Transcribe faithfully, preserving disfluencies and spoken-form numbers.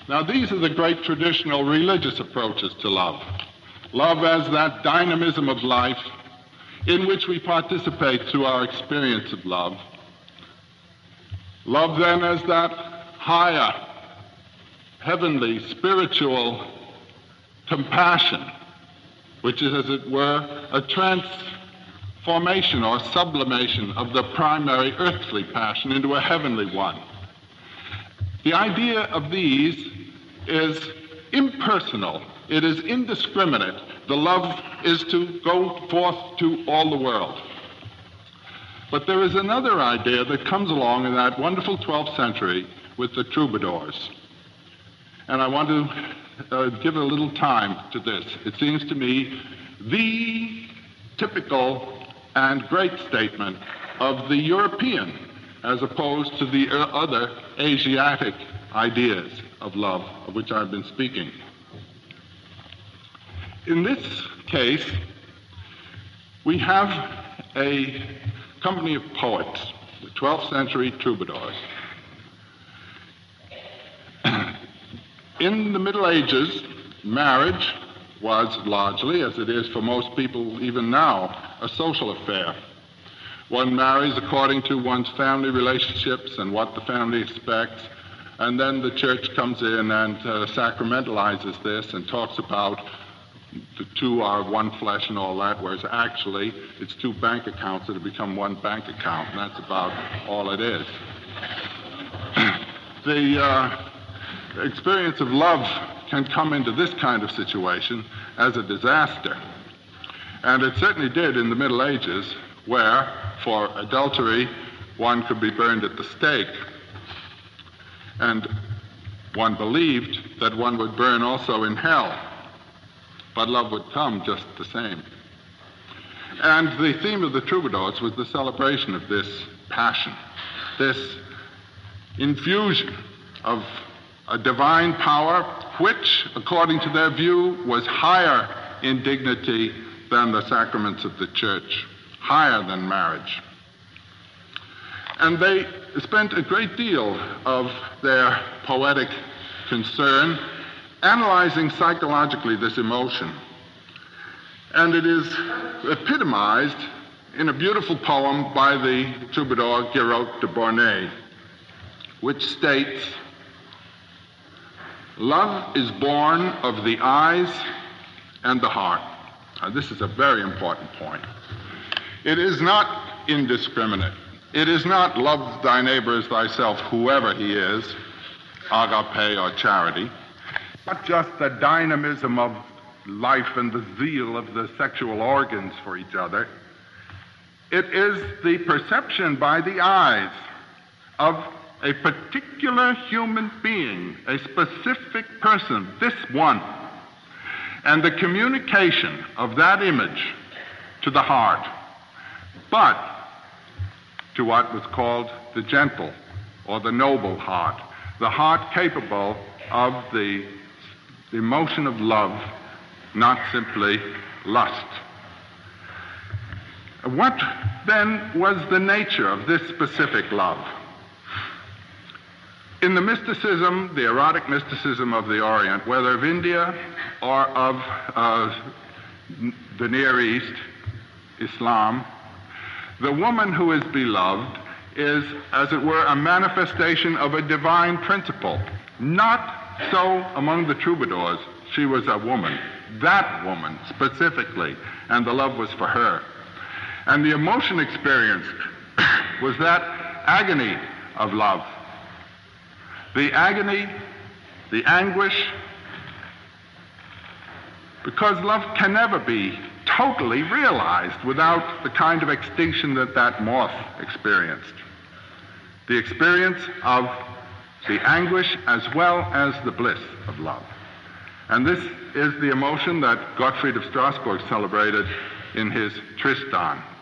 Now, these are the great traditional religious approaches to love. Love as that dynamism of life in which we participate through our experience of love. Love then as that higher, heavenly, spiritual compassion, which is, as it were, a transformation or sublimation of the primary earthly passion into a heavenly one. The idea of these is impersonal. It is indiscriminate. The love is to go forth to all the world. But there is another idea that comes along in that wonderful twelfth century with the troubadours. And I want to uh, give a little time to this. It seems to me the typical and great statement of the European as opposed to the other Asiatic ideas of love of which I've been speaking. In this case, we have a company of poets, the twelfth century troubadours. In the Middle Ages, marriage was largely, as it is for most people even now, a social affair. One marries according to one's family relationships and what the family expects, and then the church comes in and uh, sacramentalizes this and talks about the two are one flesh and all that, whereas actually it's two bank accounts that have become one bank account, and that's about all it is. The uh, experience of love can come into this kind of situation as a disaster. And it certainly did in the Middle Ages, where, for adultery, one could be burned at the stake. And one believed that one would burn also in hell, but love would come just the same. And the theme of the troubadours was the celebration of this passion, this infusion of a divine power which, according to their view, was higher in dignity than the sacraments of the church, higher than marriage. And they spent a great deal of their poetic concern analyzing psychologically this emotion. And it is epitomized in a beautiful poem by the troubadour Giraud de Bornay, which states, "Love is born of the eyes and the heart." Now, this is a very important point. It is not indiscriminate. It is not love thy neighbor as thyself, whoever he is, agape or charity. Not just the dynamism of life and the zeal of the sexual organs for each other. It is the perception by the eyes of a particular human being, a specific person, this one, and the communication of that image to the heart, but to what was called the gentle or the noble heart, the heart capable of the the emotion of love, not simply lust. What then was the nature of this specific love? In the mysticism, the erotic mysticism of the Orient, whether of India or of uh, the Near East, Islam, the woman who is beloved is, as it were, a manifestation of a divine principle, not so among the troubadours. She was a woman, that woman specifically, and the love was for her. And the emotion experienced was that agony of love. The agony, the anguish, because love can never be totally realized without the kind of extinction that that moth experienced. The experience of the anguish as well as the bliss of love. And this is the emotion that Gottfried of Strasbourg celebrated in his Tristan.